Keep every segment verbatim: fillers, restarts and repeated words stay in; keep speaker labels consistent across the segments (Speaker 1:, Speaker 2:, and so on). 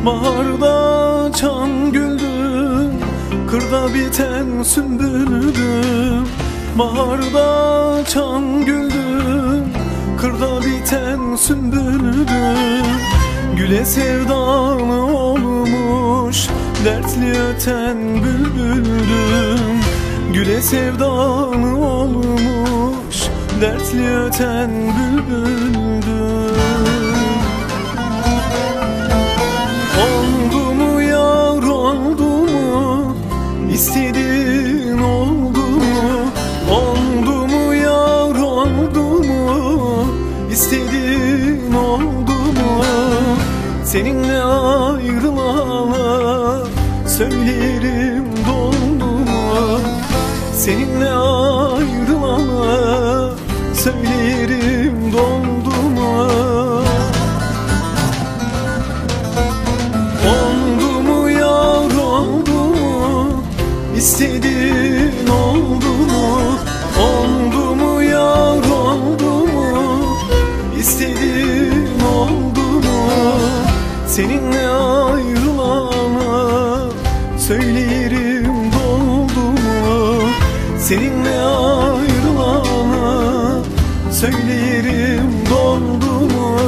Speaker 1: Baharda çan güldüm, kırda biten sümbüldüm. Baharda çan güldüm, kırda biten sümbüldüm. Güle sevdalı olmuş, dertli öten bülbüldüm. Güle sevdalı olmuş, dertli öten bülbüldüm. Oldu mu yar oldu mu, istediğin oldu mu? Oldu mu yar oldu mu, istediğin oldu mu? Seninle ayrılana söylerim doldu mu? Seninle ayrılana söylerim doldu mu? Oldu mu yar oldu mu, istediğin oldu mu? Oldu mu yar oldu mu, istediğin oldu mu? Seninle ayrılana söylerim doldu mu? Seninle ayrılana söylerim doldu mu?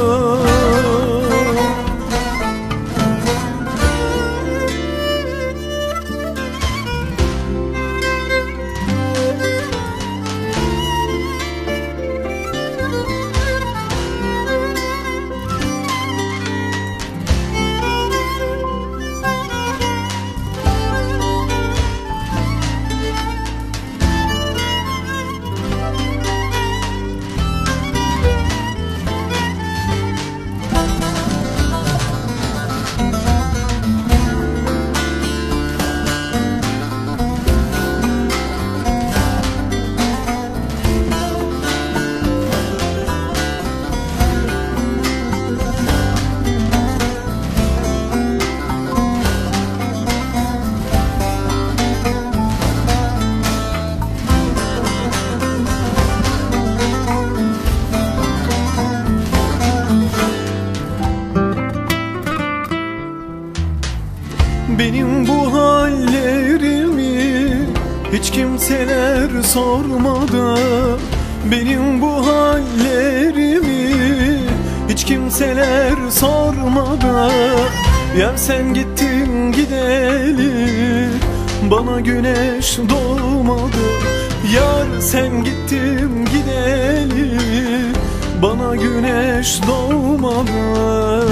Speaker 1: Benim bu hallerimi hiç kimseler sormadı. Benim bu hallerimi hiç kimseler sormadı. Yar sen gittin gideli, bana güneş doğmadı. Yar sen gittin gideli, bana güneş doğmadı.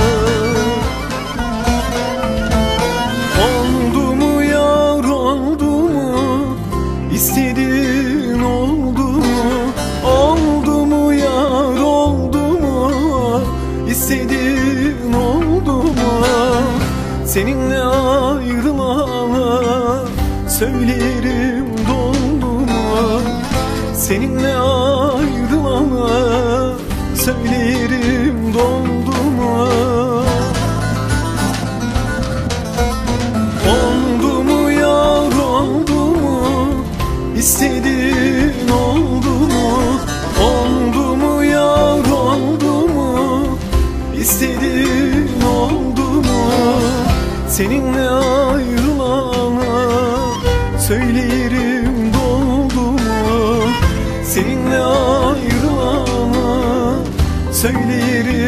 Speaker 1: Oldu mu yar oldu mu, istediğin oldu mu? Oldu mu yar oldu mu, istediğin oldu mu? Seninle ayrılana söylerim doldu mu? Seninle ayrılana söylerim doldu mu? Oldu mu yar oldu mu, istediğin oldu mu? Oldu mu yar oldu mu, istediğin oldu mu? Seninle ayrılana söylerim doldu mu? Seninle ayrılana söylerim